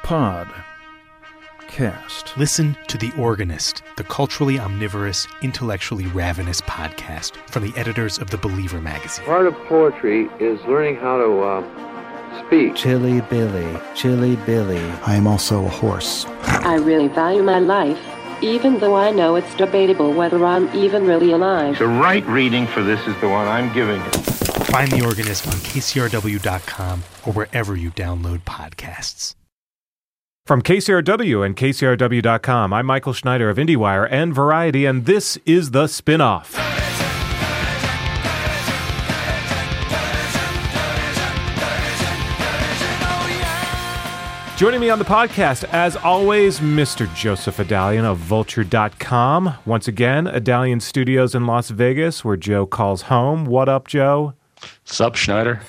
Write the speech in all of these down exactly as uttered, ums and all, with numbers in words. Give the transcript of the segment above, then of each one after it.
Pod. Cast. Listen to The Organist, the culturally omnivorous, intellectually ravenous podcast from the editors of The Believer magazine. Part of poetry is learning how to uh, speak. Chilly Billy, Chilly Billy. I am also a horse. I really value my life, even though I know it's debatable whether I'm even really alive. The right reading for this is the one I'm giving you. Find The Organist on K C R W dot com or wherever you download podcasts. From K C R W and K C R W dot com, I'm Michael Schneider of IndieWire and Variety, and this is The Spinoff. Joining me on the podcast, as always, Mister Joseph Adalian of Vulture dot com. Once again, Adalian Studios in Las Vegas, where Joe calls home. What up, Joe? Sup, Schneider?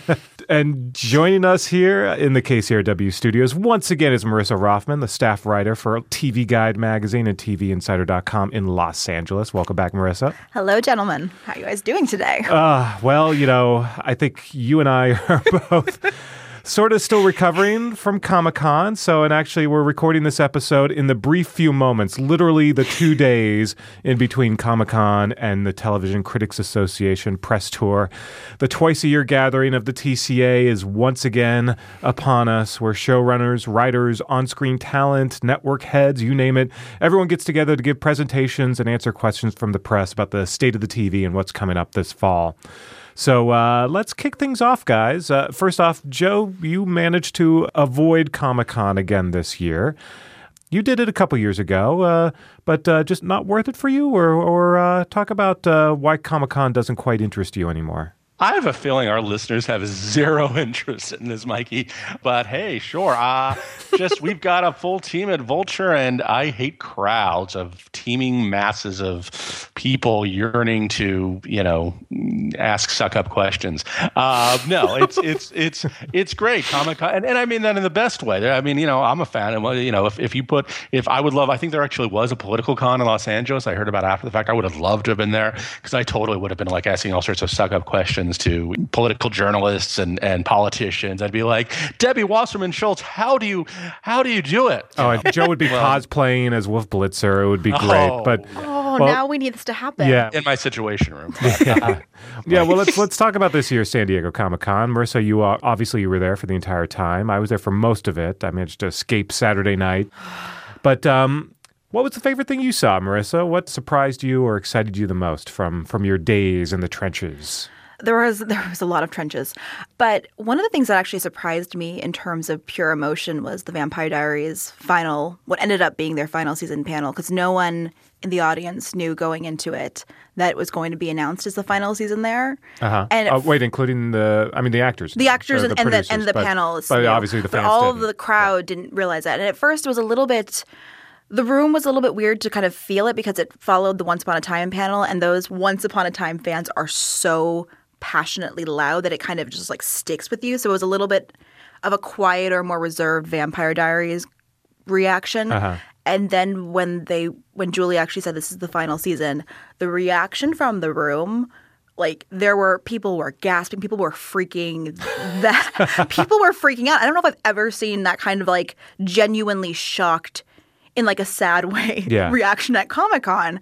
And joining us here in the K C R W studios, once again, is Marissa Rothman, the staff writer for T V Guide magazine and T V Insider dot com in Los Angeles. Welcome back, Marissa. Hello, gentlemen. How are you guys doing today? Uh, well, you know, I think you and I are both sort of still recovering from Comic-Con. So, and actually, we're recording this episode in the brief few moments, literally the two days in between Comic-Con and the Television Critics Association press tour. The twice-a-year gathering of the T C A is once again upon us, where showrunners, writers, on-screen talent, network heads, you name it, everyone gets together to give presentations and answer questions from the press about the state of the T V and what's coming up this fall. So uh, let's kick things off, guys. Uh, first off, Joe, you managed to avoid Comic-Con again this year. You did it a couple years ago, uh, but uh, just not worth it for you? Or, or uh, talk about uh, why Comic-Con doesn't quite interest you anymore. I have a feeling our listeners have zero interest in this, Mikey. But hey, sure. Uh, just we've got a full team at Vulture, and I hate crowds of teeming masses of people yearning to, you know, ask suck-up questions. Uh, no, it's it's it's it's great. Comic-Con, and, and I mean that in the best way. I mean, you know, I'm a fan. And you know, if if you put, if I would love, I think there actually was a political con in Los Angeles. I heard about after the fact. I would have loved to have been there because I totally would have been like asking all sorts of suck-up questions to political journalists and, and politicians. I'd be like, Debbie Wasserman Schultz, how do you how do you do it? Oh, and Joe would be well, cosplaying as Wolf Blitzer. It would be great. Oh, but oh, well, now we need this to happen. Yeah. In my situation room. yeah. yeah, well, let's let's talk about this year's San Diego Comic-Con. Marissa, you uh, obviously you were there for the entire time. I was there for most of it. I managed to escape Saturday night. But um, what was the favorite thing you saw, Marissa? What surprised you or excited you the most from from your days in the trenches? There was there was a lot of trenches. But one of the things that actually surprised me in terms of pure emotion was the Vampire Diaries final, what ended up being their final season panel, because no one in the audience knew going into it that it was going to be announced as the final season there. Uh-huh. And oh, wait, including the, I mean, the actors. The actors and, the and the, and the but, panelists. But knew. obviously the fans But all didn't. of the crowd yeah. didn't realize that. And at first it was a little bit... The room was a little bit weird to kind of feel it because it followed the Once Upon a Time panel, and those Once Upon a Time fans are so passionately loud that it kind of just like sticks with you. So it was a little bit of a quieter, more reserved Vampire Diaries reaction. Uh-huh. And then when they when Julie actually said this is the final season, the reaction from the room, like there were people were gasping, people were freaking that people were freaking out. I don't know if I've ever seen that kind of like genuinely shocked in like a sad way yeah. reaction at Comic-Con.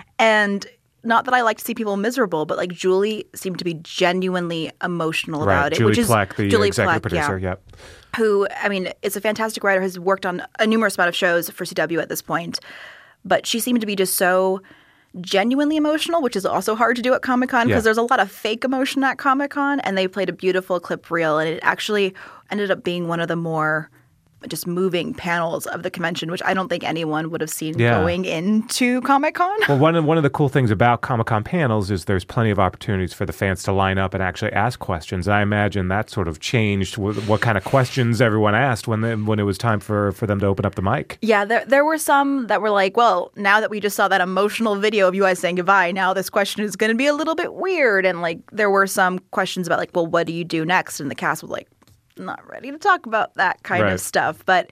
And not that I like to see people miserable, but like Julie seemed to be genuinely emotional right. about it. Julie which is Plec, the Julie executive Plec, producer, yeah, yep. Who, I mean, is a fantastic writer, has worked on a numerous amount of shows for C W at this point. But she seemed to be just so genuinely emotional, which is also hard to do at Comic-Con because yeah. there's a lot of fake emotion at Comic-Con. And they played a beautiful clip reel, and it actually ended up being one of the more just moving panels of the convention, which I don't think anyone would have seen yeah. going into Comic-Con. Well, one of, one of the cool things about Comic-Con panels is there's plenty of opportunities for the fans to line up and actually ask questions. I imagine that sort of changed with what kind of questions everyone asked when they, when it was time for, for them to open up the mic. Yeah, there there were some that were like, well, now that we just saw that emotional video of you guys saying goodbye, now this question is going to be a little bit weird. And like there were some questions about like, well, what do you do next? And the cast was like, not ready to talk about that kind right. of stuff. But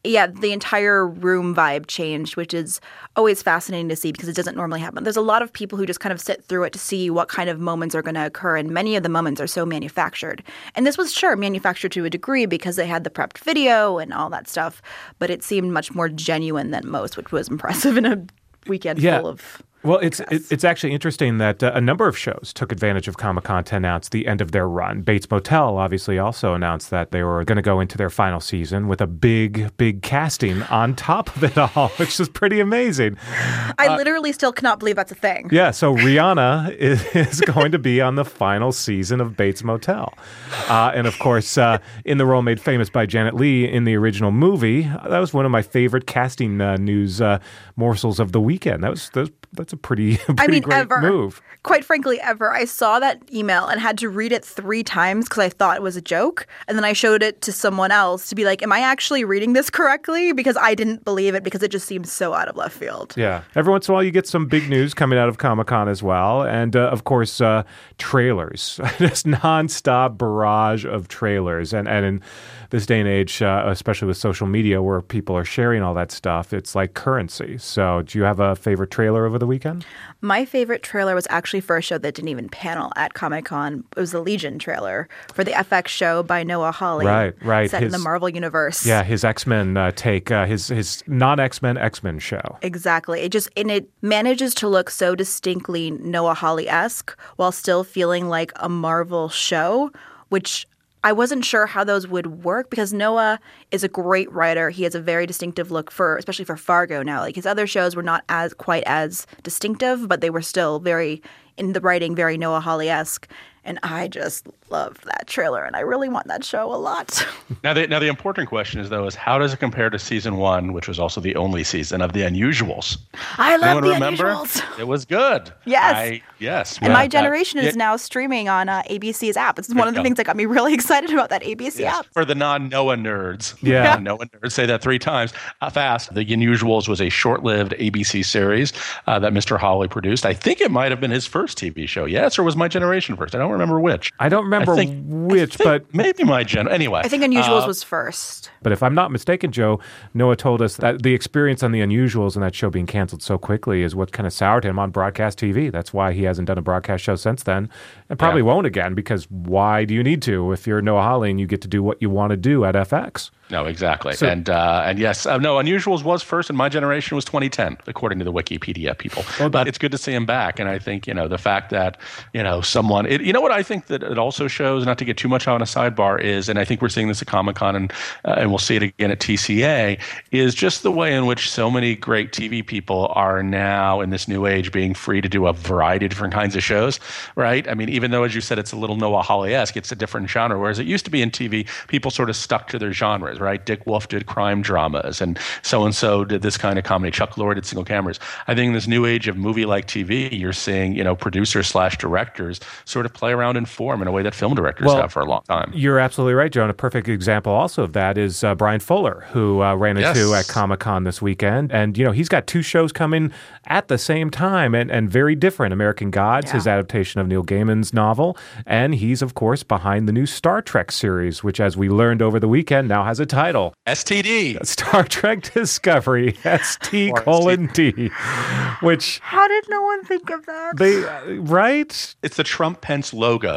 yeah, the entire room vibe changed, which is always fascinating to see because it doesn't normally happen. There's a lot of people who just kind of sit through it to see what kind of moments are going to occur, and many of the moments are so manufactured. And this was, sure, manufactured to a degree because they had the prepped video and all that stuff, but it seemed much more genuine than most, which was impressive in a weekend Yeah. full of... Well, it's it, it's actually interesting that uh, a number of shows took advantage of Comic-Con to announce the end of their run. Bates Motel obviously also announced that they were going to go into their final season with a big, big casting on top of it all, which is pretty amazing. I Uh, literally still cannot believe that's a thing. Yeah, so Rihanna is, is going to be on the final season of Bates Motel. Uh, and of course, uh, in the role made famous by Janet Leigh in the original movie, that was one of my favorite casting uh, news uh, morsels of the weekend. That was, that was that's a pretty, pretty I mean, great ever. move. Quite frankly, ever. I saw that email and had to read it three times because I thought it was a joke. And then I showed it to someone else to be like, am I actually reading this correctly? Because I didn't believe it because it just seems so out of left field. Yeah. Every once in a while, you get some big news coming out of Comic-Con as well. And, uh, of course, uh, trailers. Just nonstop barrage of trailers. And, and in this day and age, uh, especially with social media where people are sharing all that stuff, it's like currency. So do you have a favorite trailer over the weekend? My favorite trailer was actually for a show that didn't even panel at Comic-Con. It was the Legion trailer for the F X show by Noah Hawley. Right, right. Set His, in the Marvel Universe. Yeah, his X-Men uh, take, uh, his, his non-X-Men X-Men show. Exactly. It just, and it manages to look so distinctly Noah Hawley-esque while still feeling like a Marvel show, which I wasn't sure how those would work because Noah is a great writer. He has a very distinctive look for, especially for Fargo now. Like his other shows were not as quite as distinctive, but they were still very, in the writing, very Noah Hawley-esque. And I just loved that trailer, and I really want that show a lot. Now, the, now the important question is, though, is how does it compare to season one, which was also the only season of The Unusuals? I love Anyone The remember? Unusuals. It was good. Yes. I, yes. And yeah, my generation that- is now streaming on uh, A B C's app. It's one of the go. things that got me really excited about that A B C Yes, app. for the non-Noah nerds. Yeah. Non-Noah nerds, say that three times uh, fast. The Unusuals was a short-lived A B C series uh, that Mister Hawley produced. I think it might have been his first T V show. Yes, or was my generation first? I don't remember which. I don't remember I think, which, I think but maybe my gen. Anyway, I think Unusuals uh, was first. But if I'm not mistaken, Joe, Noah told us that the experience on The Unusuals and that show being canceled so quickly is what kind of soured him on broadcast T V. That's why he hasn't done a broadcast show since then, and probably Yeah. won't again, because why do you need to if you're Noah Hawley and you get to do what you want to do at F X? No, exactly. So- and uh, and yes, uh, no, Unusuals was first, and my generation was twenty ten, according to the Wikipedia people. Well, but it's good to see him back, and I think, you know, the fact that, you know, someone, it, you know what I think that it also shows, not to get too much on a sidebar, is, and I think we're seeing this at Comic-Con, and uh, and we'll see it again at T C A, is just the way in which so many great T V people are now in this new age being free to do a variety of different kinds of shows, right? I mean, even though, as you said, it's a little Noah Hawley-esque, it's a different genre, whereas it used to be in T V, people sort of stuck to their genres, right? Dick Wolf did crime dramas, and so-and-so did this kind of comedy. Chuck Lorre did single cameras. I think in this new age of movie-like T V, you're seeing, you know, producers slash directors sort of play around in form in a way that film directors Well, have for a long time. You're absolutely right, Joe. And a perfect example also of that is uh, Brian Fuller, who uh, ran into Yes. at Comic-Con this weekend. And, you know, he's got two shows coming at the same time and, and very different. American Gods, Yeah. his adaptation of Neil Gaiman's novel. And he's, of course, behind the new Star Trek series, which, as we learned over the weekend, now has a title. S T D. Star Trek Discovery, S T colon D, which How did no one think of that? they, uh, right? It's the Trump-Pence logo.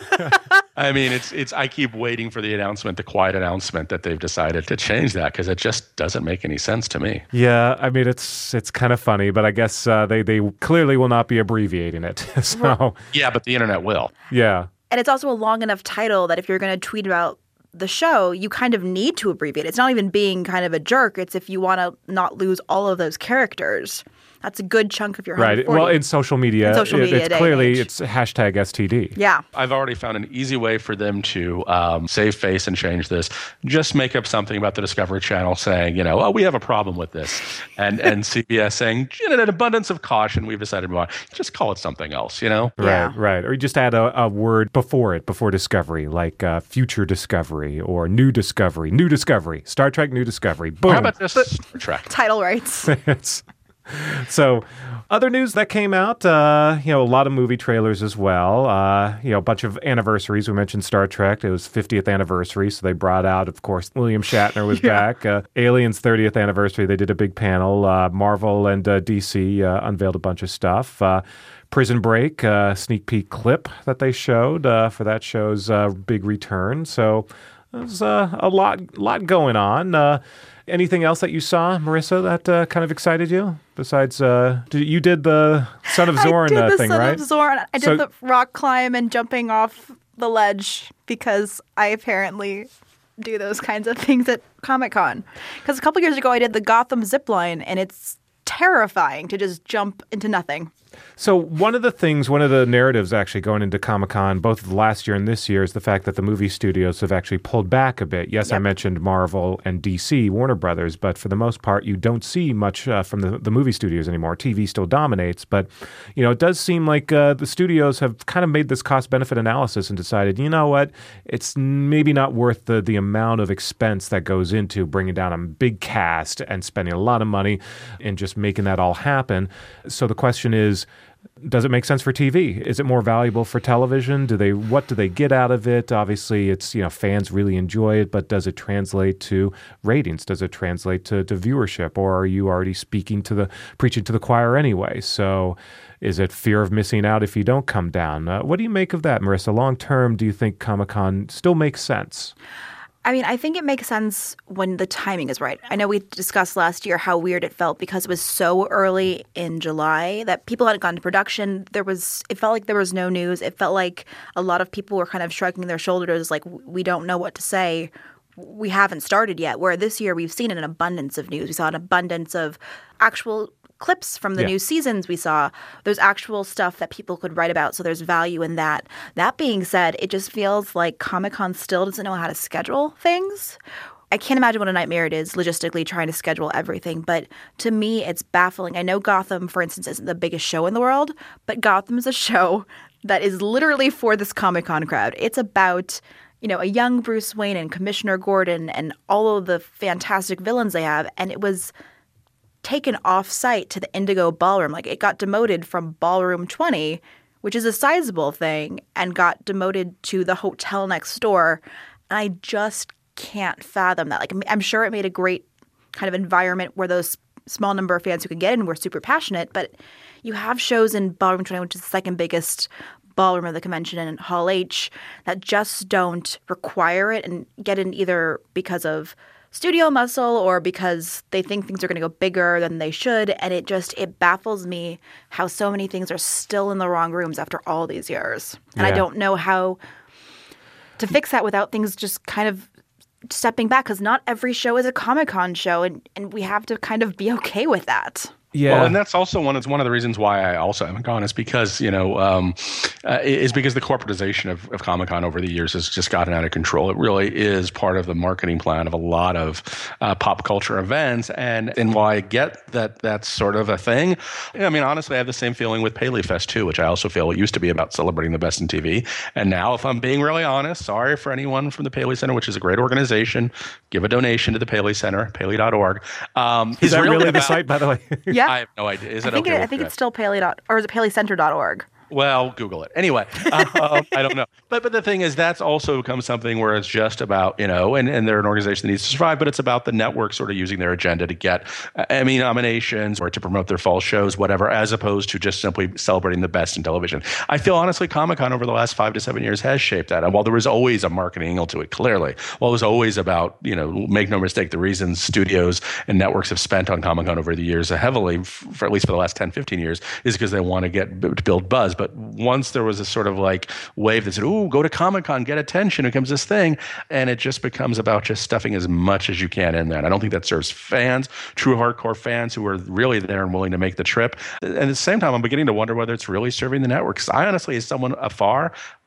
I mean, it's it's. I keep waiting for the announcement, the quiet announcement that they've decided to change that, because it just doesn't make any sense to me. Yeah, I mean, it's it's kind of funny, but I guess uh, they, they clearly will not be abbreviating it. So, Yeah, but the internet will. yeah. And it's also a long enough title that if you're going to tweet about the show, you kind of need to abbreviate. It's not even being kind of a jerk. It's if you want to not lose all of those characters. That's a good chunk of your Right. one forty. Well, in social media, In social it- media it's day and clearly age. it's hashtag S T D. Yeah. I've already found an easy way for them to um, save face and change this. Just make up something about the Discovery Channel saying, you know, oh, we have a problem with this. And and C B S saying, in an abundance of caution, we've decided to move on. Just call it something else, you know? Right, Yeah. right. Or you just add a, a word before it, before Discovery, like uh, Future Discovery or New Discovery, New Discovery, Star Trek New Discovery. Boom. How about just Star Trek? Title rights. It's- so Other news that came out, uh, you know, a lot of movie trailers as well. Uh, you know, a bunch of anniversaries. We mentioned Star Trek. It was fiftieth anniversary, so they brought out, of course, William Shatner was yeah. back. Uh, Aliens thirtieth anniversary, they did a big panel. Uh, Marvel and uh, D C uh, unveiled a bunch of stuff. Uh, Prison Break, uh, sneak peek clip that they showed uh, for that show's uh, big return. So there's uh, a lot, lot going on. Uh, anything else that you saw, Marissa, that uh, kind of excited you? Besides, uh, did, you did the Son of Zorn I did uh, the thing, Son right? Of Zorn. I did so, the rock climb and jumping off the ledge because I apparently do those kinds of things at Comic-Con. Because a couple years ago, I did the Gotham zip line, and it's terrifying to just jump into nothing. So one of the things, one of the narratives actually going into Comic-Con, both of last year and this year, is the fact that the movie studios have actually pulled back a bit. Yes, yep. I mentioned Marvel and D C, Warner Brothers, but for the most part, you don't see much uh, from the, the movie studios anymore. T V still dominates, but you know, it does seem like uh, the studios have kind of made this cost-benefit analysis and decided, you know what, it's maybe not worth the, the amount of expense that goes into bringing down a big cast and spending a lot of money and just making that all happen. So the question is, does it make sense for T V? Is it more valuable for television? Do they what do they get out of it? Obviously, it's, you know, fans really enjoy it, but does it translate to ratings? Does it translate to, to viewership? Or are you already speaking to the preaching to the choir anyway? So is it fear of missing out if you don't come down? Uh, what do you make of that, Marissa? Long term, do you think Comic-Con still makes sense? I mean, I think it makes sense when the timing is right. I know we discussed last year how weird it felt because it was so early in July that people hadn't gone to production. There was, it felt like there was no news. It felt like a lot of people were kind of shrugging their shoulders like, we don't know what to say. We haven't started yet. Where this year we've seen an abundance of news. We saw an abundance of actual clips from the yeah. new seasons we saw. There's actual stuff that people could write about, so there's value in that. That being said, it just feels like Comic-Con still doesn't know how to schedule things. I can't imagine what a nightmare it is logistically trying to schedule everything, but to me, it's baffling. I know Gotham, for instance, isn't the biggest show in the world, but Gotham is a show that is literally for this Comic-Con crowd. It's about, you know, a young Bruce Wayne and Commissioner Gordon and all of the fantastic villains they have, and it was taken off-site to the Indigo Ballroom. Like, it got demoted from Ballroom twenty, which is a sizable thing, and got demoted to the hotel next door. And I just can't fathom that. Like, I'm sure it made a great kind of environment where those small number of fans who could get in were super passionate, but you have shows in Ballroom twenty, which is the second biggest ballroom of the convention, in Hall H, that just don't require it and get in either because of studio muscle or because they think things are going to go bigger than they should. And it just, it baffles me how so many things are still in the wrong rooms after all these years. And yeah. I don't know how to fix that without things just kind of stepping back, because not every show is a Comic-Con show, and, and we have to kind of be okay with that. Yeah. Well, and that's also one. It's one of the reasons why I also haven't gone is because you know um, uh, is because the corporatization of, of Comic-Con over the years has just gotten out of control. It really is part of the marketing plan of a lot of uh, pop culture events, and and while I get that that's sort of a thing, I mean, honestly, I have the same feeling with Paley Fest too, which I also feel it used to be about celebrating the best in T V, and now, if I'm being really honest, sorry for anyone from the Paley Center, which is a great organization, give a donation to the Paley Center, paley dot org. Um, is that really, really about, the site, by the way? Yeah. I have no idea. Is it I think, okay? it, I think it's still Paley dot or is it paley center dot org? Well, Google it. Anyway, uh, I don't know. But but the thing is, that's also become something where it's just about, you know, and, and they're an organization that needs to survive, but it's about the network sort of using their agenda to get uh, Emmy nominations or to promote their fall shows, whatever, as opposed to just simply celebrating the best in television. I feel, honestly, Comic-Con over the last five to seven years has shaped that. And while there was always a marketing angle to it, clearly, while it was always about, you know, make no mistake, the reasons studios and networks have spent on Comic-Con over the years heavily, for at least for the last ten, fifteen years, is because they want to get to build buzz. But once there was a sort of like wave that said, ooh, go to Comic-Con, get attention, it becomes this thing. And it just becomes about just stuffing as much as you can in there. And I don't think that serves fans, true hardcore fans who are really there and willing to make the trip. And at the same time, I'm beginning to wonder whether it's really serving the network. Because I honestly, as someone afar,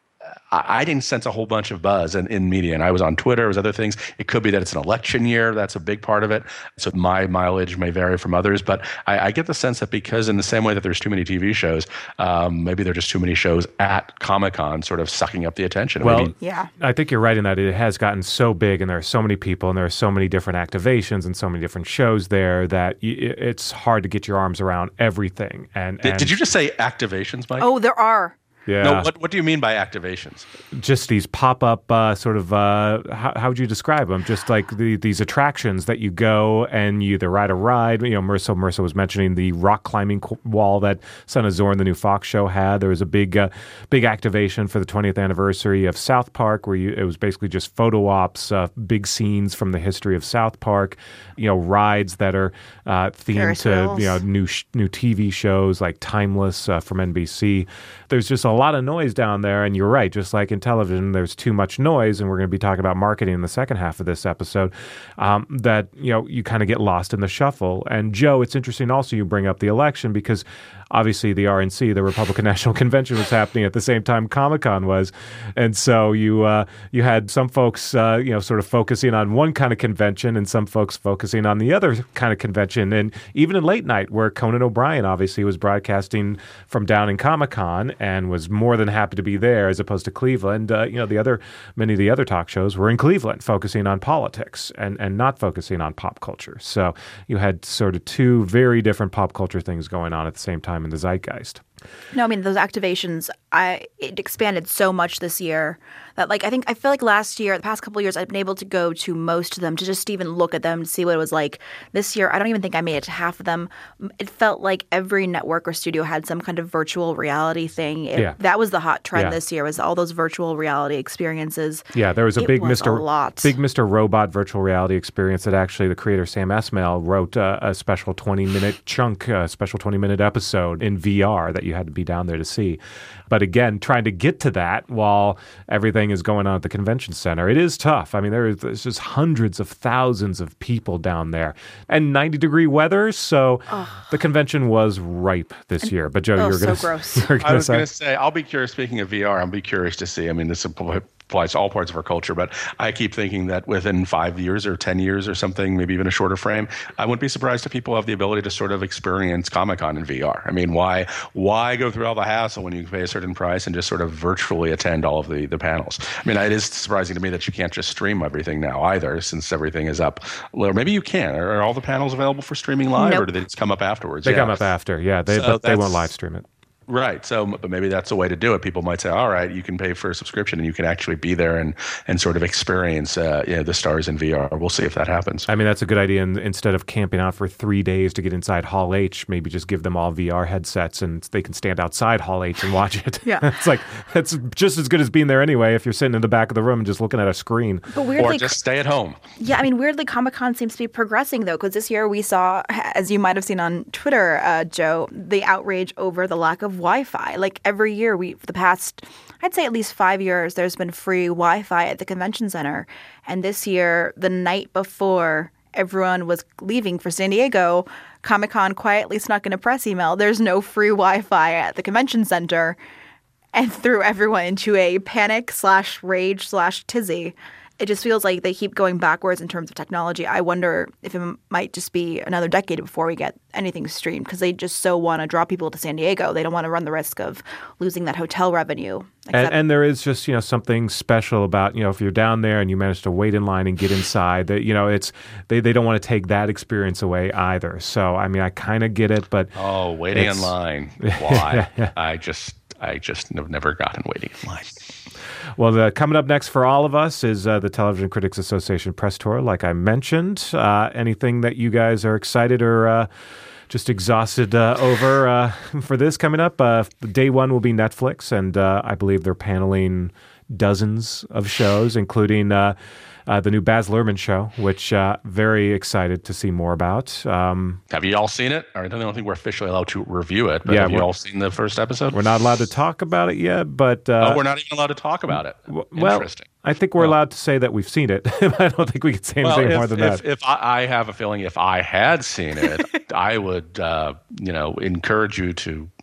I, I didn't sense a whole bunch of buzz in, in media. And I was on Twitter, it was other things. It could be that it's an election year. That's a big part of it. So my mileage may vary from others. But I, I get the sense that because in the same way that there's too many T V shows, um, maybe there are just too many shows at Comic-Con sort of sucking up the attention. Well, maybe, Yeah. I think you're right in that it has gotten so big and there are so many people and there are so many different activations and so many different shows there that y- it's hard to get your arms around everything. And, did, and did you just say activations, Mike? Oh, there are. yeah, No, what, what do you mean by activations? just these pop-up uh, sort of, uh, how, how would you describe them? Just like the, these attractions that you go and you either ride a ride. You know, Marissa, Marissa was mentioning the rock climbing qu- wall that Son of Zorn, the new Fox show, had. There was a big uh, big activation for the twentieth anniversary of South Park where you, it was basically just photo ops, uh, big scenes from the history of South Park, you know, rides that are uh, themed Ferris to, wheels. you know, new sh- new T V shows like Timeless uh, from N B C. There's just a lot of noise down there, and you're right, just like in television, there's too much noise, and we're going to be talking about marketing in the second half of this episode, um, that, you know, you kind of get lost in the shuffle. And Joe, it's interesting also you bring up the election because obviously the R N C, the Republican National Convention, was happening at the same time Comic-Con was. And so you uh, you had some folks, uh, you know, sort of focusing on one kind of convention and some folks focusing on the other kind of convention. And even in late night, where Conan O'Brien obviously was broadcasting from down in Comic-Con and was more than happy to be there as opposed to Cleveland, uh, you know, the other many of the other talk shows were in Cleveland focusing on politics and, and not focusing on pop culture. So you had sort of two very different pop culture things going on at the same time in the zeitgeist. No, I mean, those activations, I it expanded so much this year that, like, I think, I feel like last year, the past couple of years, I've been able to go to most of them to just even look at them to see what it was like. This year, I don't even think I made it to half of them. It felt like every network or studio had some kind of virtual reality thing. It, Yeah. That was the hot trend Yeah. this year, was all those virtual reality experiences. Yeah, there was a It big was Mister a lot. big Mister Robot virtual reality experience that actually the creator Sam Esmail wrote uh, a special twenty minute chunk, a special twenty minute episode in V R that you had to be down there to see. But again, trying to get to that while everything is going on at the convention center, it is tough. I mean, there is there's just hundreds of thousands of people down there and ninety degree weather. So the convention was ripe this year. But Joe, Oh, you were so going to gross. you were I gonna was say going to say, I'll be curious, speaking of V R, I'll be curious to see. I mean, this applies to all parts of our culture, but I keep thinking that within five years or ten years or something, maybe even a shorter frame, I wouldn't be surprised if people have the ability to sort of experience Comic-Con in V R. I mean, why why go through all the hassle when you pay a certain price and just sort of virtually attend all of the, the panels? I mean, it is surprising to me that you can't just stream everything now either, since everything is up. Or maybe you can. Are, are all the panels available for streaming live, Nope. or do they just come up afterwards? they Yeah. come up after. Yeah, they, So but they won't that's- live stream it. Right. So, but maybe that's a way to do it. People might say, all right, you can pay for a subscription and you can actually be there and, and sort of experience uh, you know, the stars in V R. We'll see if that happens. I mean, that's a good idea. And instead of camping out for three days to get inside Hall H, maybe just give them all V R headsets and they can stand outside Hall H and watch it. Yeah. It's like, it's just as good as being there anyway if you're sitting in the back of the room and just looking at a screen. But Or weirdly, just stay at home. Yeah, I mean, weirdly, Comic-Con seems to be progressing, though, because this year we saw, as you might have seen on Twitter, uh, Joe, the outrage over the lack of Wi-Fi. Like, every year, we for the past, I'd say at least five years, there's been free Wi-Fi at the convention center. And this year, the night before everyone was leaving for San Diego, Comic-Con quietly snuck in a press email. There's no free Wi-Fi at the convention center, and threw everyone into a panic slash rage slash tizzy. It just feels like they keep going backwards in terms of technology. I wonder if it might just be another decade before we get anything streamed, because they just so want to draw people to San Diego. They don't want to run the risk of losing that hotel revenue. And, Except- and there is just, you know, something special about, you know, if you're down there and you manage to wait in line and get inside, that, you know, it's, they, they don't want to take that experience away either. So, I mean, I kind of get it, but Oh, waiting in It's- line. Why? I just, I just have never gotten waiting in line. Well, the, coming up next for all of us is uh, the Television Critics Association press tour, like I mentioned. Uh, anything that you guys are excited or uh, just exhausted uh, over uh, for this coming up? Uh, day one will be Netflix, and uh, I believe they're paneling dozens of shows, including uh, uh, the new Baz Luhrmann show, which uh, very excited to see more about. Um, Have you all seen it? I don't think we're officially allowed to review it, but Yeah, have you we're- all seen the first episode? we're not allowed to talk about it yet, but uh, oh, we're not even allowed to talk about it. w- well, Interesting. I think we're allowed to say that we've seen it. I don't think we can say anything Well, more if, than if, that. if I, I have a feeling if I had seen it, I would, uh, you know, encourage you to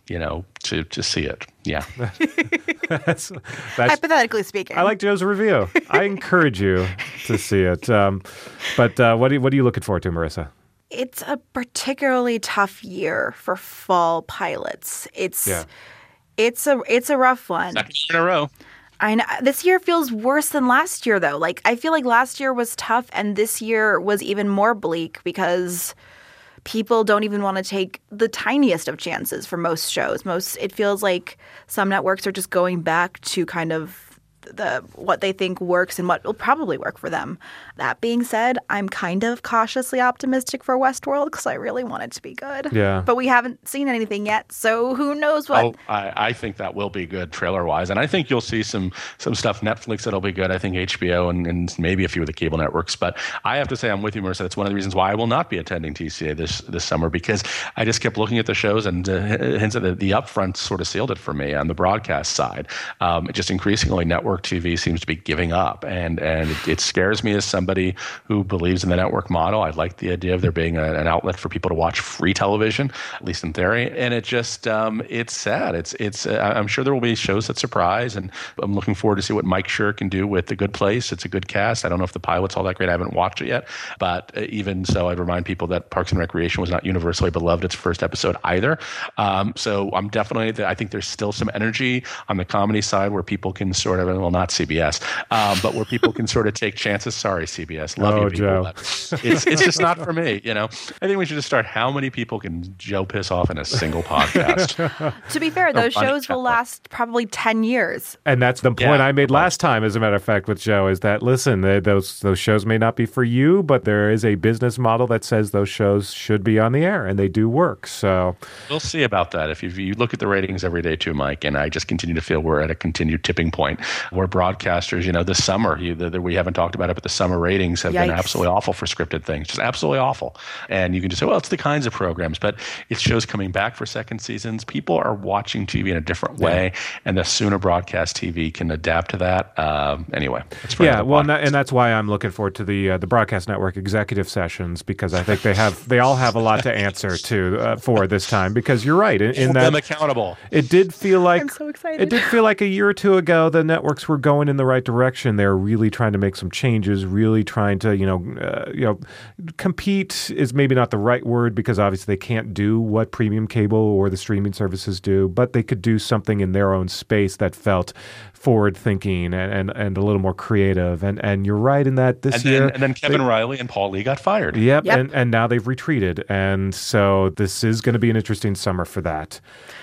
you know, to, to see it. Yeah. that's, that's, Hypothetically speaking. I like Joe's review. I encourage you to see it. Um, but uh, what, are, what are you looking forward to, Marissa? It's a particularly tough year for fall pilots. It's Yeah. it's a it's a rough one. Second year in a row. I know this year feels worse than last year though. Like I feel like last year was tough and this year was even more bleak because people don't even want to take the tiniest of chances for most shows. Most it feels like some networks are just going back to kind of the what they think works and what will probably work for them. That being said, I'm kind of cautiously optimistic for Westworld because I really want it to be good. Yeah. But we haven't seen anything yet, so who knows what. Oh, I, I think that will be good trailer-wise. And I think you'll see some some stuff Netflix that'll be good. I think H B O and, and maybe a few of the cable networks. But I have to say I'm with you, Marissa. That's one of the reasons why I will not be attending T C A this this summer because I just kept looking at the shows and uh, hints at the, the upfront sort of sealed it for me on the broadcast side. Um, just increasingly, network T V seems to be giving up. And, and it, it scares me as somebody who believes in the network model. I like the idea of there being a, an outlet for people to watch free television, at least in theory. And it just, um, it's sad. It's, it's. Uh, I'm sure there will be shows that surprise, and I'm looking forward to see what Mike Schur can do with The Good Place. It's a good cast. I don't know if the pilot's all that great. I haven't watched it yet. But uh, even so, I'd remind people that Parks and Recreation was not universally beloved its first episode either. Um, so I'm definitely, I think there's still some energy on the comedy side where people can sort of, well, not C B S, um, but where people can sort of take chances. Sorry, C B S. Love oh, you, people. Joe. It's, it's just not for me, you know. I think we should just start. How many people can Joe piss off in a single podcast? To be fair, those shows will last probably ten years. And that's the point Yeah. I made last time, as a matter of fact, with Joe, is that, listen, they, those those shows may not be for you, but there is a business model that says those shows should be on the air, and they do work. So We'll see about that. If you, you look at the ratings every day too, Mike, and I just continue to feel we're at a continued tipping point where broadcasters, you know, this summer, you, the, the, we haven't talked about it, but the summer ratings have Yikes. been absolutely awful for scripted things, just absolutely awful. And you can just say, well, it's the kinds of programs, but it's shows coming back for second seasons. People are watching T V in a different way, and the sooner broadcast T V can adapt to that. Um, anyway, that's for yeah, another well, and, podcast. that, and that's why I'm looking forward to the uh, the broadcast network executive sessions, because I think they have they all have a lot to answer to uh, for this time. Because you're right in, in Hold that them accountable. it did feel like I'm so excited. It did feel like a year or two ago the networks were going in the right direction. They were really trying to make some changes, really trying to you know uh, you know compete is maybe not the right word, because obviously they can't do what premium cable or the streaming services do, but they could do something in their own space that felt forward thinking and, and, and a little more creative. And and you're right in that this And year. then, and then Kevin they- Riley and Paul Lee got fired. Yep, Yep. And, and now they've retreated. And so this is going to be an interesting summer for that.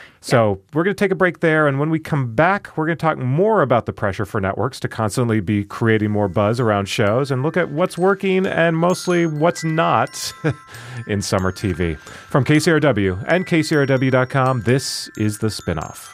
So we're going to take a break there. And when we come back, we're going to talk more about the pressure for networks to constantly be creating more buzz around shows and look at what's working and mostly what's not in summer T V. From K C R W and K C R W dot com, this is The Spinoff.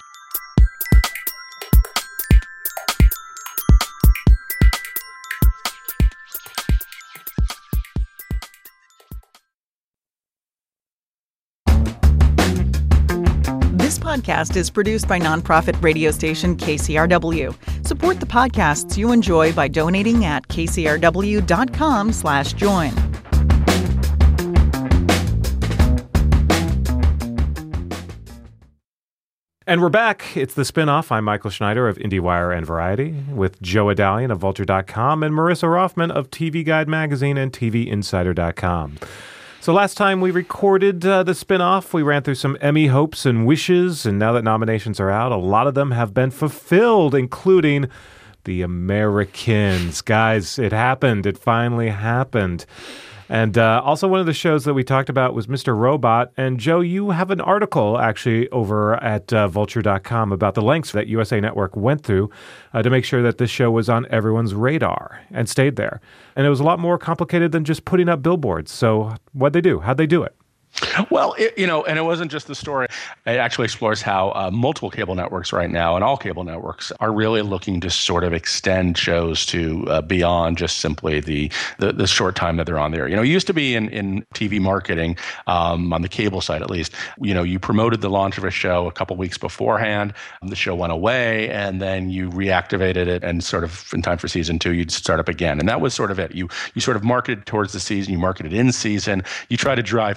This podcast is produced by nonprofit radio station K C R W. Support the podcasts you enjoy by donating at K C R W dot com slash join. And we're back. It's The Spinoff. I'm Michael Schneider of IndieWire and Variety, with Joe Adalian of Vulture dot com and Marissa Rothman of T V Guide Magazine and T V Insider dot com. So last time we recorded uh, the spinoff, we ran through some Emmy hopes and wishes, and now that nominations are out, a lot of them have been fulfilled, including The Americans. Guys, it happened. It finally happened. And uh, also one of the shows that we talked about was Mister Robot. And Joe, you have an article actually over at uh, Vulture dot com about the lengths that U S A Network went through uh, to make sure that this show was on everyone's radar and stayed there. And it was a lot more complicated than just putting up billboards. So what'd they do? How'd they do it? Well, it, you know, and it wasn't just the story. It actually explores how uh, multiple cable networks right now, and all cable networks, are really looking to sort of extend shows to uh, beyond just simply the, the the short time that they're on there. You know, it used to be in, in T V marketing, um, on the cable side at least, you know, you promoted the launch of a show a couple weeks beforehand, the show went away, and then you reactivated it, and sort of in time for season two, you'd start up again. And that was sort of it. You, you sort of marketed towards the season, you marketed in season, you try to drive people to that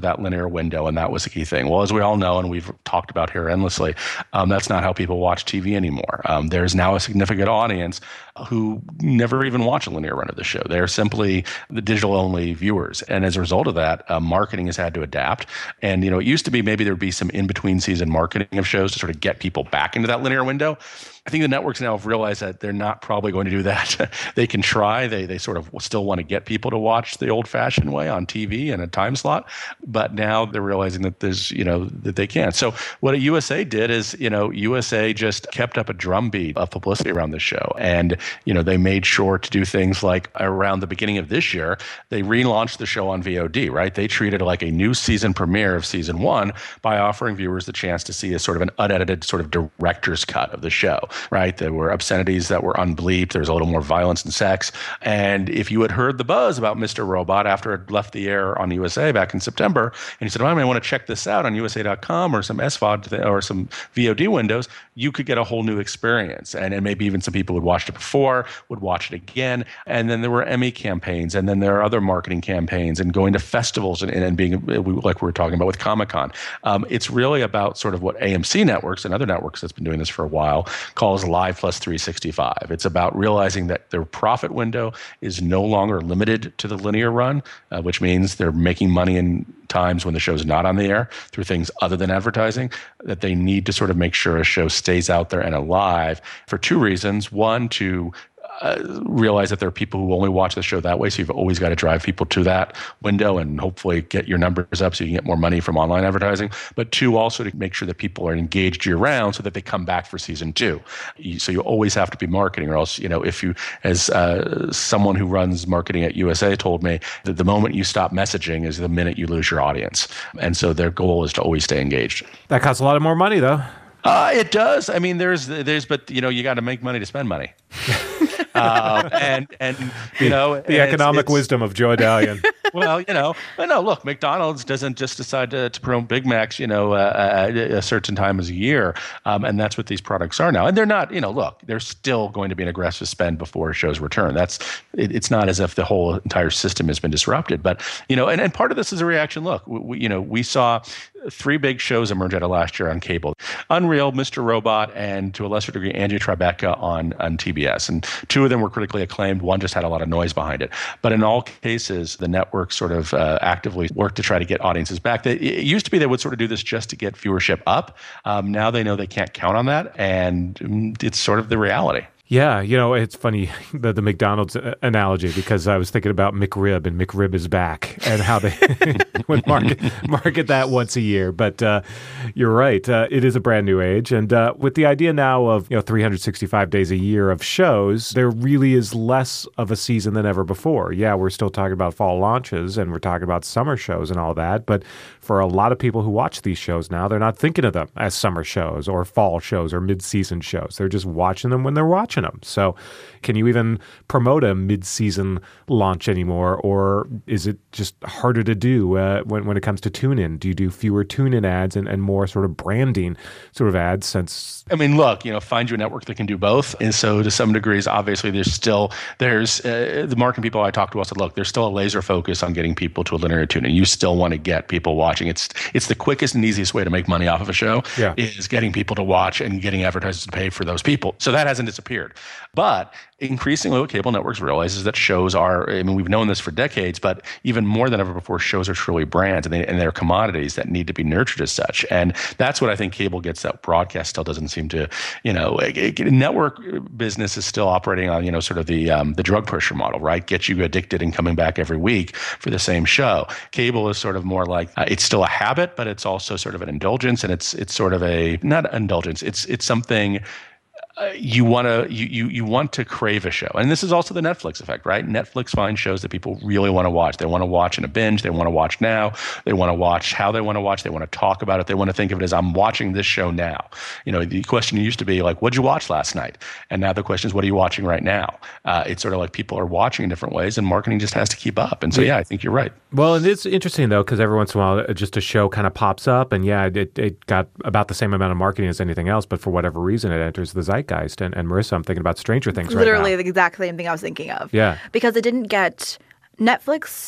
that linear window, and that was the key thing. Well, as we all know, and we've talked about here endlessly, um, that's not how people watch T V anymore. Um, there's now a significant audience who never even watch a linear run of the show. They're simply the digital-only viewers. And as a result of that, uh, marketing has had to adapt. And, you know, it used to be maybe there'd be some in-between season marketing of shows to sort of get people back into that linear window. I think the networks now have realized that they're not probably going to do that. They can try. They they sort of still want to get people to watch the old-fashioned way on T V and a time slot, but now they're realizing that there's, you know, that they can't. So what U S A did is, you know, U S A just kept up a drumbeat of publicity around this show, and you know, they made sure to do things like around the beginning of this year, they relaunched the show on V O D. Right? They treated it like a new season premiere of season one by offering viewers the chance to see a sort of an unedited sort of director's cut of the show. Right? There were obscenities that were unbleeped. There was a little more violence and sex. And if you had heard the buzz about Mister Robot after it left the air on U S A back in September, and you said, oh, I might want to check this out on U S A dot com or some S V O D or some V O D windows, you could get a whole new experience. And, and maybe even some people who had watched it before would watch it again. And then there were Emmy campaigns, and then there are other marketing campaigns, and going to festivals and, and being, like we were talking about with Comic-Con. Um, it's really about sort of what A M C Networks and other networks that's been doing this for a while calls Live Plus three sixty-five. It's about realizing that their profit window is no longer limited to the linear run, uh, which means they're making money in times when the show's not on the air through things other than advertising, that they need to sort of make sure a show stays out there and alive for two reasons. One, to Uh, realize that there are people who only watch the show that way, so you've always got to drive people to that window and hopefully get your numbers up so you can get more money from online advertising. But two, also to make sure that people are engaged year-round so that they come back for season two. So you always have to be marketing, or else, you know, if you, as uh, someone who runs marketing at U S A told me, that the moment you stop messaging is the minute you lose your audience. And so their goal is to always stay engaged. That costs a lot of more money, though. Uh, it does. I mean, there's, there's, but you know, you got to make money to spend money. uh, and and you know the economic it's, wisdom of Joe Adalian. Well, you know, no, look, McDonald's doesn't just decide to, to promote Big Macs, you know, uh, at a certain time as a year, um, and that's what these products are now. And they're not, you know, look, there's still going to be an aggressive spend before shows return. That's it, it's not as if the whole entire system has been disrupted, but you know, and, and part of this is a reaction. Look, we, you know, we saw three big shows emerge out of last year on cable: Unreal, Mister Robot, and to a lesser degree, Angie Tribeca on on T B S. And two of them were critically acclaimed. One just had a lot of noise behind it. But in all cases, the network sort of uh, actively worked to try to get audiences back. They, it used to be they would sort of do this just to get viewership up. Um, now they know they can't count on that, and it's sort of the reality. Yeah, you know, it's funny, the, the McDonald's analogy, because I was thinking about McRib, and McRib is back, and how they would market, market that once a year. But uh, you're right, uh, it is a brand new age. And uh, with the idea now of, you know, three hundred sixty-five days a year of shows, there really is less of a season than ever before. Yeah, we're still talking about fall launches, and we're talking about summer shows and all that. But for a lot of people who watch these shows now, they're not thinking of them as summer shows or fall shows or mid-season shows. They're just watching them when they're watching them. So can you even promote a mid-season launch anymore, or is it just harder to do uh, when, when it comes to tune-in? Do you do fewer tune-in ads and, and more sort of branding sort of ads? Since I mean, look, you know, find you a network that can do both. And so to some degrees, obviously, there's still, there's uh, the marketing people I talked to also, look, there's still a laser focus on getting people to a linear tune-in. You still want to get people watching. It's it's the quickest and easiest way to make money off of a show, yeah. is getting people to watch and getting advertisers to pay for those people. So that hasn't disappeared. But increasingly what cable networks realize is that shows are, I mean, we've known this for decades, but even more than ever before, shows are truly brands, and, they, and they're commodities that need to be nurtured as such. And that's what I think cable gets that broadcast still doesn't seem to, you know, it, it, network business is still operating on, you know, sort of the um, the drug pusher model, right? Get you addicted and coming back every week for the same show. Cable is sort of more like, uh, it's still a habit, but it's also sort of an indulgence, and it's it's sort of a, not indulgence, it's it's something Uh, you want to you, you you want to crave a show. And this is also the Netflix effect, right? Netflix finds shows that people really want to watch. They want to watch in a binge. They want to watch now. They want to watch how they want to watch. They want to talk about it. They want to think of it as, I'm watching this show now. You know, the question used to be like, what'd you watch last night? And now the question is, what are you watching right now? Uh, it's sort of like people are watching in different ways, and marketing just has to keep up. And so, yeah, I think you're right. Well, and it's interesting, though, because every once in a while, just a show kind of pops up, and yeah, it, it got about the same amount of marketing as anything else, but for whatever reason, it enters the zeitgeist. And, and Marissa, I'm thinking about Stranger Things right now. Literally the exact same thing I was thinking of. Yeah. Because it didn't get Netflix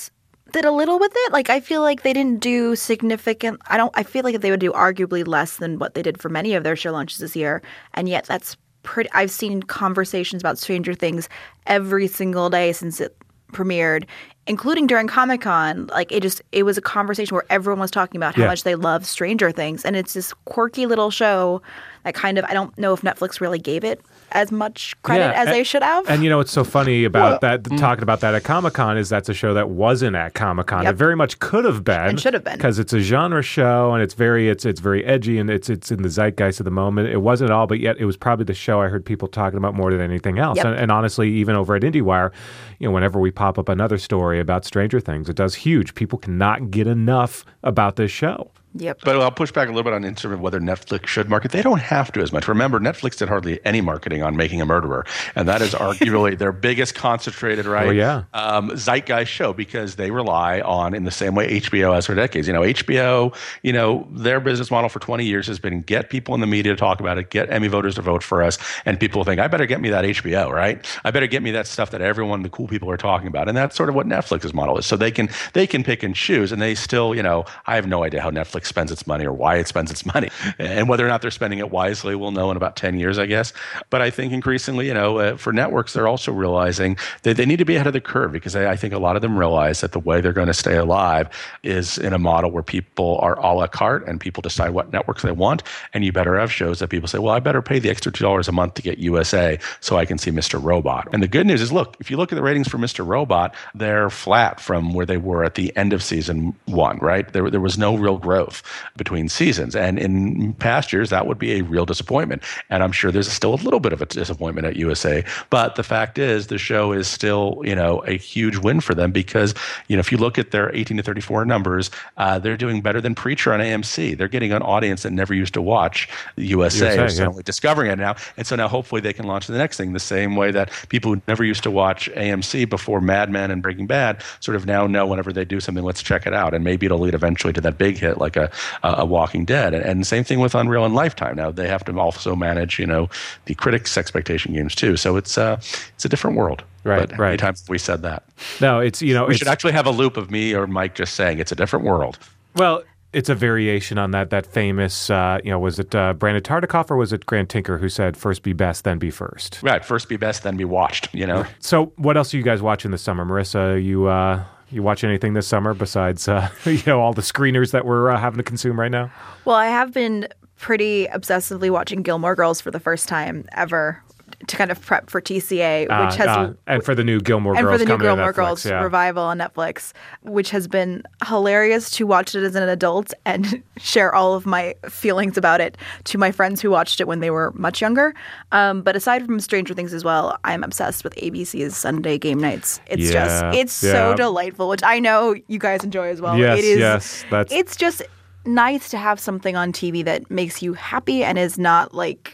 did a little with it. Like, I feel like they didn't do significant. I don't. I feel like they would do arguably less than what they did for many of their show launches this year, and yet that's pretty. I've seen conversations about Stranger Things every single day since it premiered, including during Comic-Con. Like, it just it was a conversation where everyone was talking about how Yeah. much they love Stranger Things, and it's this quirky little show that kind of I don't know if Netflix really gave it as much credit Yeah, as and- they should have. And you know what's so funny about that, talking about that at Comic-Con, is that's a show that wasn't at Comic-Con. Yep. It very much could have been. And should have been. Because it's a genre show and it's very it's it's very edgy and it's it's in the zeitgeist of the moment. It wasn't at all, but yet it was probably the show I heard people talking about more than anything else. Yep. And, and honestly, even over at IndieWire, you know, whenever we pop up another story about Stranger Things, it does huge. People cannot get enough about this show. Yep. But I'll push back a little bit on in terms of whether Netflix should market. They don't have to as much. Remember, Netflix did hardly any marketing on Making a Murderer, and that is arguably their biggest concentrated, right? Oh, yeah. Um, zeitgeist show because they rely on, in the same way H B O has for decades. You know, H B O, you know, their business model for twenty years has been get people in the media to talk about it, get Emmy voters to vote for us, and people think, I better get me that H B O, right? I better get me that stuff that everyone, the cool people are talking about. And that's sort of what Netflix's model is. So they can they can pick and choose, and they still, you know, I have no idea how Netflix spends its money or why it spends its money. And whether or not they're spending it wisely, we'll know in about ten years, I guess. But I think increasingly, you know, uh, for networks, they're also realizing that they need to be ahead of the curve because I, I think a lot of them realize that the way they're going to stay alive is in a model where people are a la carte and people decide what networks they want. And you better have shows that people say, well, I better pay the extra two dollars a month to get U S A so I can see Mister Robot. And the good news is, look, if you look at the ratings for Mister Robot, they're flat from where they were at the end of season one, right? There, there was no real growth between seasons. And in past years, that would be a real disappointment. And I'm sure there's still a little bit of a disappointment at U S A. But the fact is, the show is still, you know, a huge win for them because, you know, if you look at their eighteen to thirty-four numbers, uh, they're doing better than Preacher on A M C. They're getting an audience that never used to watch U S A. U S A, They're yeah. suddenly discovering it now. And so now hopefully they can launch the next thing the same way that people who never used to watch A M C before Mad Men and Breaking Bad sort of now know whenever they do something, let's check it out. And maybe it'll lead eventually to that big hit like a, a Walking Dead. And, and same thing with Unreal and Lifetime. Now they have to also manage, you know, the critics' expectation games too. So it's uh, it's a different world. Right, but how many right. times have we said that? No, it's, you know, We it's, should actually have a loop of me or Mike just saying it's a different world. well, it's a variation on that that famous, uh, you know, was it uh, Brandon Tartikoff or was it Grant Tinker who said first be best, then be first? Right. First be best, then be watched, you know? So what else are you guys watching this summer? Marissa, you uh, you watching anything this summer besides, uh, you know, all the screeners that we're uh, having to consume right now? Well, I have been pretty obsessively watching Gilmore Girls for the first time ever to kind of prep for T C A, which Uh, has uh, and for the new Gilmore and Girls for the new coming to Gilmore Netflix, Girls yeah. revival on Netflix, which has been hilarious to watch it as an adult and share all of my feelings about it to my friends who watched it when they were much younger. Um, but aside from Stranger Things as well, I'm obsessed with A B C's Sunday game nights. It's Yeah, just it's yeah. so delightful, which I know you guys enjoy as well. Yes, it is, yes, that's- it's just nice to have something on T V that makes you happy and is not like.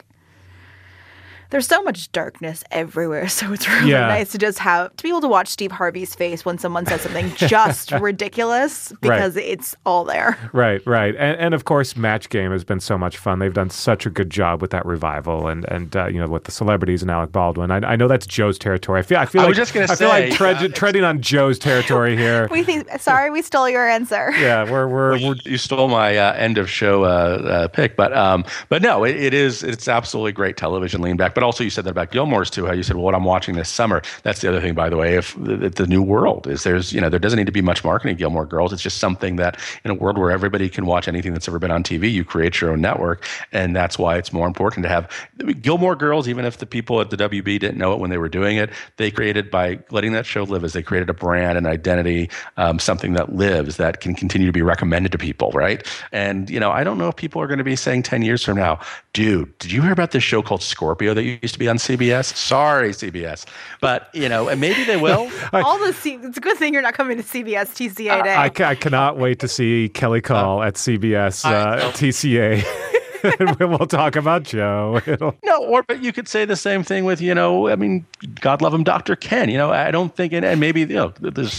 There's so much darkness everywhere, so it's really Yeah. nice to just have to be able to watch Steve Harvey's face when someone says something just ridiculous because it's all there. Right, right, and and of course, Match Game has been so much fun. They've done such a good job with that revival, and and uh, you know, with the celebrities and Alec Baldwin. I, I know that's Joe's territory. I feel I feel I like was just gonna I feel like say, tread, uh, treading on Joe's territory here. We think, sorry, we stole your answer. Yeah, we're we're, Well, you, we're you stole my uh, end of show uh, uh, pick, but um, but no, it, it is it's absolutely great television lean back. But also, you said that about Gilmore's too. How you said, well, what I'm watching this summer. That's the other thing, by the way. If the, the new world is there's you know there doesn't need to be much marketing of Gilmore Girls. It's just something that in a world where everybody can watch anything that's ever been on T V, you create your own network, and that's why it's more important to have Gilmore Girls. Even if the people at the W B didn't know it when they were doing it, they created by letting that show live. As they created a brand, an identity, um, something that lives that can continue to be recommended to people, right? And you know, I don't know if people are going to be saying ten years from now, dude, did you hear about this show called Scorpio that used to be on C B S? Sorry, C B S, but you know, and maybe they will. All the C- it's a good thing you're not coming to C B S T C A Day. I, ca- I cannot wait to see Kelly Call at C B S uh, T C A. And we'll talk about Joe. It'll... No, or but you could say the same thing with, you know, I mean, God love him, Doctor Ken. You know, I don't think, and, and maybe, you know, there's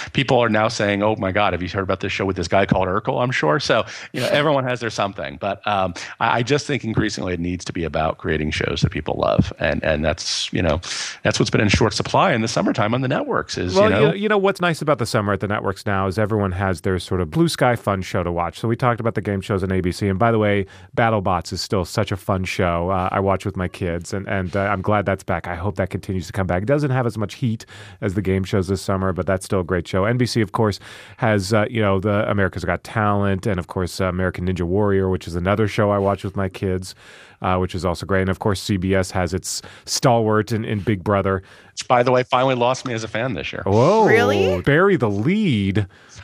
people are now saying, oh my God, have you heard about this show with this guy called Urkel? I'm sure. So, you know, everyone has their something. But um, I, I just think increasingly it needs to be about creating shows that people love. And and that's, you know, that's what's been in short supply in the summertime on the networks is, well, you know. You, you know, what's nice about the summer at the networks now is everyone has their sort of blue sky fun show to watch. So we talked about the game shows on A B C. And by the way, BattleBots is still such a fun show. Uh, I watch with my kids, and, and uh, I'm glad that's back. I hope that continues to come back. It doesn't have as much heat as the game shows this summer, but that's still a great show. N B C, of course, has, uh, you know, the America's Got Talent, and of course, uh, American Ninja Warrior, which is another show I watch with my kids, uh, which is also great. And of course, C B S has its stalwart in, in Big Brother. Which, by the way, finally lost me as a fan this year. Whoa. Really? Bury the lead.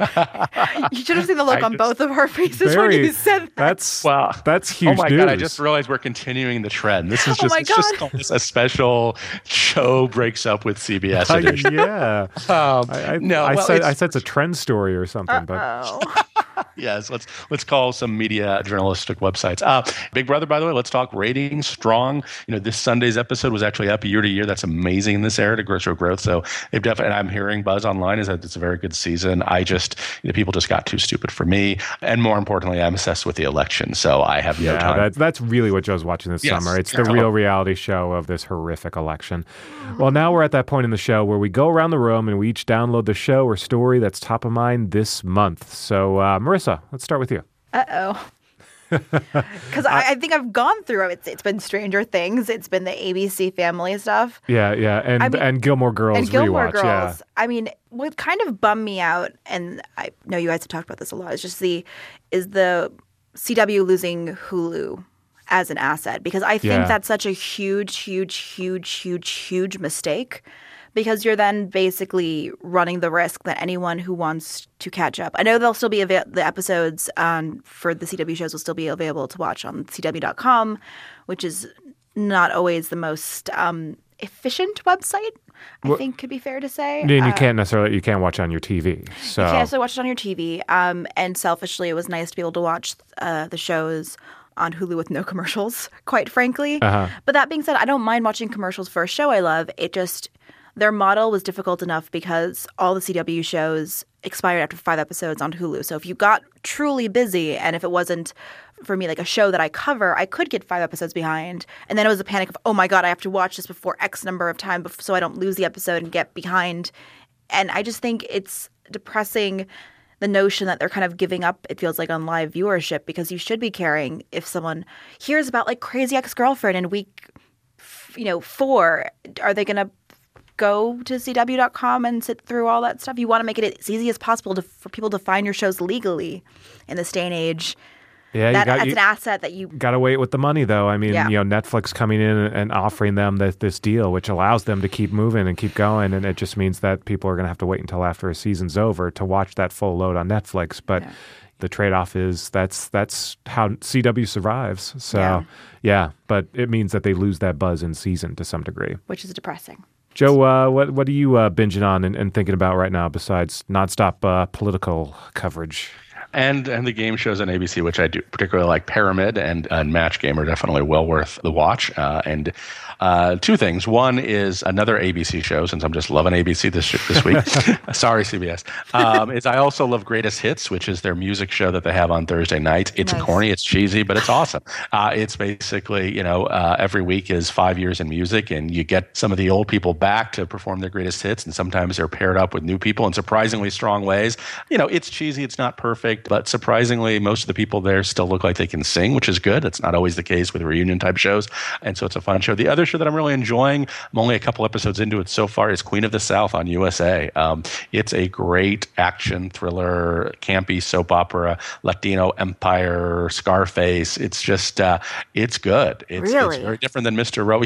You should have seen the look I on just, both of our faces Barry, when you said that. That's, wow. that's huge Oh my news. God, I just realized we're continuing the trend. This is Oh just, my it's just God. called a special show breaks up with C B S Uh, edition. yeah. Um, I, I, no, I, well, said, it's- I said it's a trend story or something. But Oh. Yes, let's let's call some media journalistic websites. Uh, Big Brother, by the way, let's talk ratings. Strong. You know, this Sunday's episode was actually up year to year. That's amazing in this era to grow show growth. So they've definitely. And I'm hearing buzz online is that it's a very good season. I just you know, people just got too stupid for me, and more importantly, I'm obsessed with the election. So I have no yeah, time. that's, that's really what Joe's watching this Yes. summer. It's the real reality show of this horrific election. Well, now we're at that point in the show where we go around the room and we each download the show or story that's top of mind this month. So, uh, Marissa, let's start with you. Uh-oh. Because I, I think I've gone through it. It's, it's been Stranger Things. It's been the A B C Family stuff. Yeah, yeah, and I mean- and Gilmore Girls and Gilmore rewatch. Girls. Yeah. I mean, what kind of bummed me out, and I know you guys have talked about this a lot, is just the is the C W losing Hulu as an asset, because I think Yeah. that's such a huge, huge, huge, huge, huge mistake. Because you're then basically running the risk that anyone who wants to catch up. I know they'll still be ava- the episodes um, for the C W shows will still be available to watch on C W dot com, which is not always the most um, efficient website. I Well, think could be fair to say. And you Uh, can't necessarily you can't watch on your T V. So you can't necessarily watch it on your T V. Um, and selfishly, it was nice to be able to watch uh, the shows on Hulu with no commercials, quite frankly. Uh-huh. But that being said, I don't mind watching commercials for a show I love. It just their model was difficult enough because all the C W shows expired after five episodes on Hulu. So if you got truly busy, and if it wasn't for me like a show that I cover, I could get five episodes behind. And then it was a panic of, oh my God, I have to watch this before X number of time bef- so I don't lose the episode and get behind. And I just think it's depressing the notion that they're kind of giving up, it feels like, on live viewership, because you should be caring if someone hears about like Crazy Ex-Girlfriend in week, you know, four. Are they going to go to C W dot com and sit through all that stuff? You want to make it as easy as possible to, for people to find your shows legally in this day and age. yeah, That, you got that's you, an asset that you got to wait with the money, though. I mean, Yeah. you know, Netflix coming in and offering them this, this deal, which allows them to keep moving and keep going, and it just means that people are going to have to wait until after a season's over to watch that full load on Netflix. But Yeah. the trade-off is that's that's how C W survives. So, Yeah. yeah, but it means that they lose that buzz in season to some degree. which is depressing. Joe, uh, what what are you uh, binging on and, and thinking about right now besides nonstop uh, political coverage? And and the game shows on A B C, which I do particularly like. Pyramid and, and Match Game are definitely well worth the watch. Uh, and uh, two things. One is another A B C show, since I'm just loving A B C this this week. Sorry, C B S. Um, is I also love Greatest Hits, which is their music show that they have on Thursday nights. It's Nice. corny, it's cheesy, but it's awesome. Uh, it's basically, you know, uh, every week is five years in music, and you get some of the old people back to perform their greatest hits, and sometimes they're paired up with new people in surprisingly strong ways. You know, it's cheesy, it's not perfect, but surprisingly, most of the people there still look like they can sing, which is good. It's not always the case with reunion type shows, and so it's a fun show. The other show that I'm really enjoying, I'm only a couple episodes into it so far, is Queen of the South on U S A. Um, it's a great action thriller, campy soap opera, Latino Empire, Scarface. It's just, uh, it's good. It's, Really? it's very different than Mister Rowe.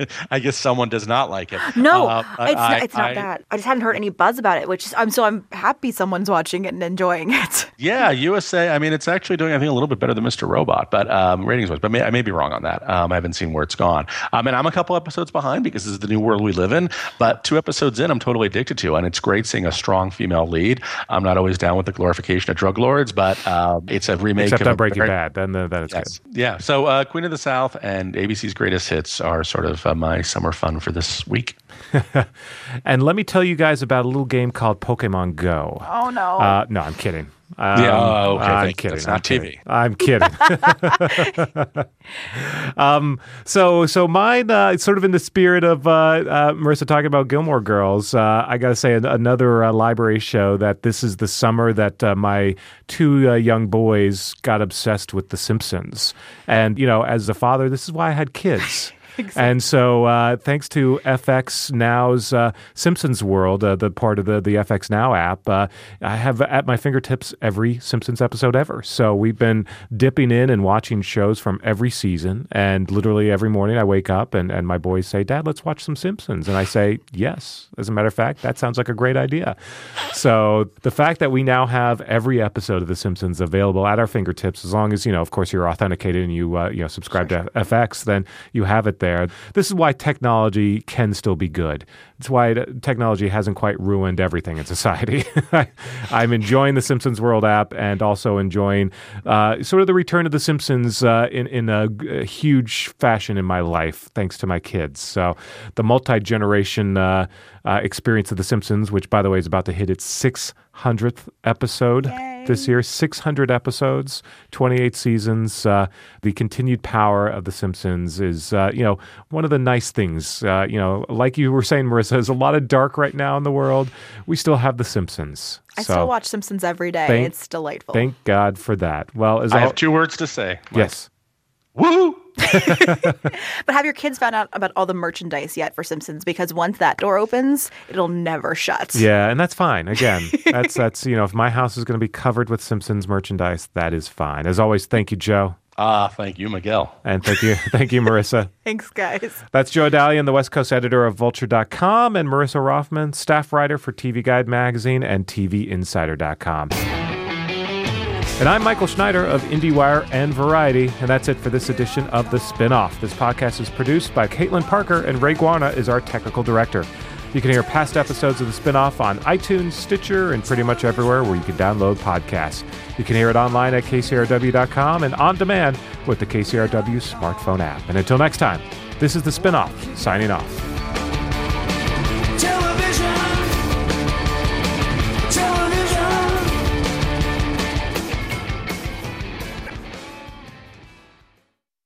I guess someone does not like it. No, Uh, but it's I- not, it's not I- that. I just hadn't heard any buzz about it, which is, I'm so I'm happy someone's watching it and enjoying it. Yeah, Yeah, U S A. I mean, it's actually doing, I think, a little bit better than Mister Robot, but um, ratings-wise. But may, I may be wrong on that. Um, I haven't seen where it's gone. Um, and I'm a couple episodes behind because this is the new world we live in. But two episodes in, I'm totally addicted to, and it's great seeing a strong female lead. I'm not always down with the glorification of drug lords, but um, it's a remake. Except of on Breaking very, Bad, then that is yes, good. Yeah. So uh, Queen of the South and A B C's Greatest Hits are sort of uh, my summer fun for this week. And let me tell you guys about a little game called Pokemon Go. Oh, no. Uh, no, I'm kidding. Um, yeah, oh, okay. I'm Thank kidding. It's not I'm T kidding. V. I'm kidding. um, so, so mine, uh, sort of in the spirit of uh, uh, Marissa talking about Gilmore Girls, uh, I got to say an- another uh, library show that this is the summer that uh, my two uh, young boys got obsessed with The Simpsons. And, you know, as a father, this is why I had kids. Exactly. And so uh, thanks to F X Now's uh, Simpsons World, uh, the part of the, the F X Now app, uh, I have at my fingertips every Simpsons episode ever. So we've been dipping in and watching shows from every season. And literally every morning I wake up and, and my boys say, Dad, let's watch some Simpsons. And I say, yes. As a matter of fact, that sounds like a great idea. So the fact that we now have every episode of The Simpsons available at our fingertips, as long as, you know, of course, you're authenticated and you, uh, you know, subscribe to F X, then you have it there. This is why technology can still be good. It's why technology hasn't quite ruined everything in society. I'm enjoying the Simpsons World app and also enjoying uh, sort of the return of the Simpsons uh, in, in a, a huge fashion in my life, thanks to my kids. So the multi-generation uh, uh, experience of the Simpsons, which, by the way, is about to hit its six hundredth episode Yay. This year. six hundred episodes, twenty-eight seasons. Uh, the continued power of The Simpsons is, uh, you know, one of the nice things. Uh, you know, like you were saying, Marissa, there's a lot of dark right now in the world. We still have The Simpsons. I so, still watch Simpsons every day. Thank, it's delightful. Thank God for that. Well, as I all, have two words to say. Mike. Yes. Woo! But have your kids found out about all the merchandise yet for Simpsons? Because once that door opens, it'll never shut. Yeah, and that's fine. Again, that's, that's you know, if my house is going to be covered with Simpsons merchandise, that is fine. As always, thank you, Joe. Ah, uh, thank you, Miguel. And thank you, thank you, Marissa. Thanks, guys. That's Joe Dalian, the West Coast editor of Vulture dot com, and Marissa Rothman, staff writer for T V Guide magazine and T V Insider dot com. And I'm Michael Schneider of IndieWire and Variety, and that's it for this edition of The Spin-Off. This podcast is produced by Caitlin Parker, and Ray Guarna is our technical director. You can hear past episodes of The Spin-Off on iTunes, Stitcher, and pretty much everywhere where you can download podcasts. You can hear it online at K C R W dot com and on demand with the K C R W smartphone app. And until next time, this is The Spin-Off, signing off.